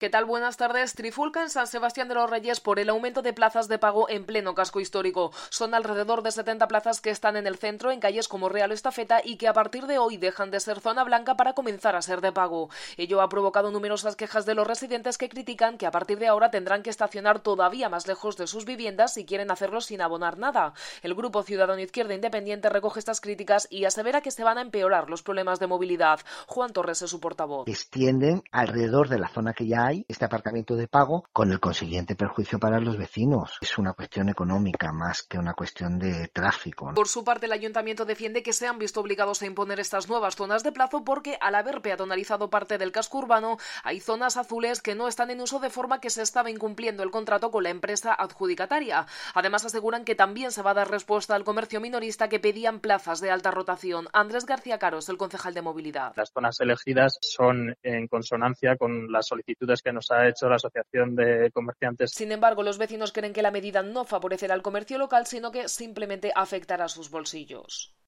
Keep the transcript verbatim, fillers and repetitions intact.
¿Qué tal? Buenas tardes. Trifulca en San Sebastián de los Reyes por el aumento de plazas de pago en pleno casco histórico. Son alrededor de setenta plazas que están en el centro, en calles como Real o Estafeta, y que a partir de hoy dejan de ser zona blanca para comenzar a ser de pago. Ello ha provocado numerosas quejas de los residentes que critican que a partir de ahora tendrán que estacionar todavía más lejos de sus viviendas si quieren hacerlo sin abonar nada. El grupo Ciudadano Izquierda Independiente recoge estas críticas y asevera que se van a empeorar los problemas de movilidad. Juan Torres es su portavoz. Extienden alrededor de la zona que ya hay este aparcamiento de pago, con el consiguiente perjuicio para los vecinos. Es una cuestión económica más que una cuestión de tráfico, ¿no? Por su parte, el ayuntamiento defiende que se han visto obligados a imponer estas nuevas zonas de plazo porque, al haber peatonalizado parte del casco urbano, hay zonas azules que no están en uso, de forma que se estaba incumpliendo el contrato con la empresa adjudicataria. Además, aseguran que también se va a dar respuesta al comercio minorista que pedían plazas de alta rotación. Andrés García Caros, el concejal de movilidad. Las zonas elegidas son en consonancia con las solicitudes que nos ha hecho la Asociación de Comerciantes. Sin embargo, los vecinos creen que la medida no favorecerá al comercio local, sino que simplemente afectará a sus bolsillos.